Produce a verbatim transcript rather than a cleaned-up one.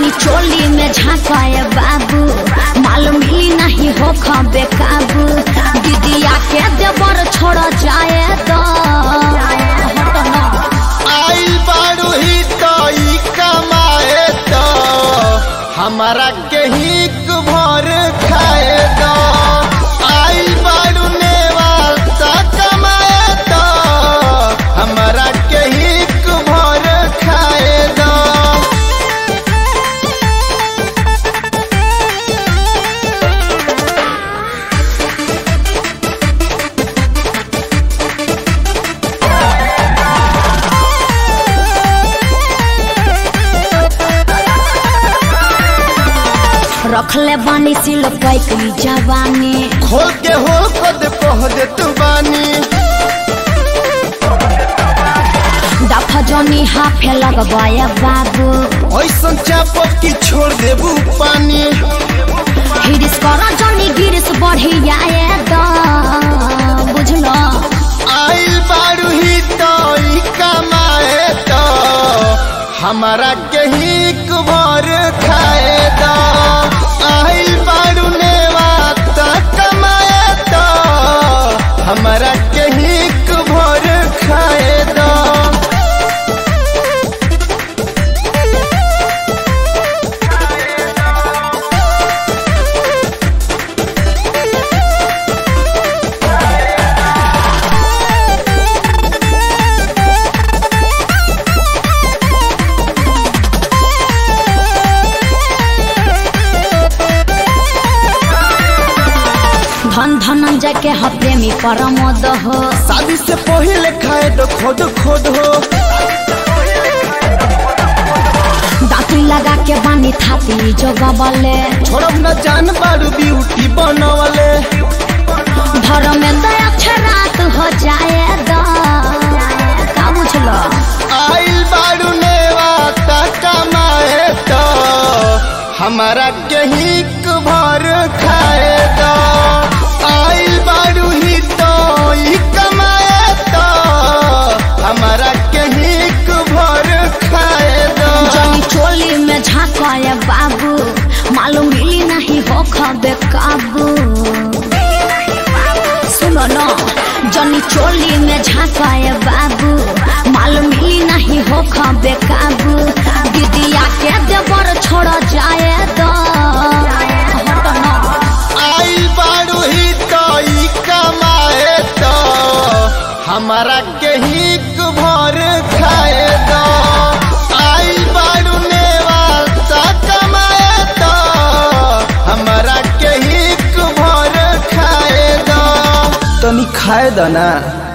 जनी चोली में झांकाए बाबू, माल मिली नहीं हो खबे काबू। दीदिया के देवर छोड़ जाए तो आइल बारू ही तो ई कमाए तो हमारा के हिक भर खाए दो। आइल बारू नेवाल ता कमाए तो हमारा के हिक भर खाए दो। रखले बानी सिल पैकली जवानी, खोल के हो कद कह दे तू बानी। दफा जनी हाफे लगवाया बाबू, ऐसन चापक की छोड़ देबू पानी। हिरिस कर जनी गिरिस बढ़िया दा बुझलो। आइल बारू ही तो ई कमाए तो हमारा के हिक भर खाए दो। आइल बारू नेवा ता कमाए तो हमारा के हिक भर खाए दो। धन धनंजय के ह प्रेमी परमोद हो, शादी से पहले खाए दो खोद खोद हो। दाती लगा के बानी थाती जोगबले, छोड़ब न जान बारू ब्यूटी बनवले। घर में दया रात हो जाए दा का बुझलो। आइल बारू नेवा ता कमाए तो हमारा के हिक भर खाए दो। आइल बारू ही तो ई कमाए तो हमारा के हिक भर खाए दो। जनी चोली में झांकाए बाबू, मालूम मिली नहीं हो खबे काबू। सुनो न, जनी चोली में झांकाए बाबू, मालूम मिली नहीं हो खबे काबू। दीदिया के देवर छोड़ जाए तो आइल बारू ही तो ई कमाए तो हमारा के हिक भर खाए दो। आइल बारू नेवाल ता कमाए तो हमारा के हिक भर खाए दो। तनी खाए दो ना।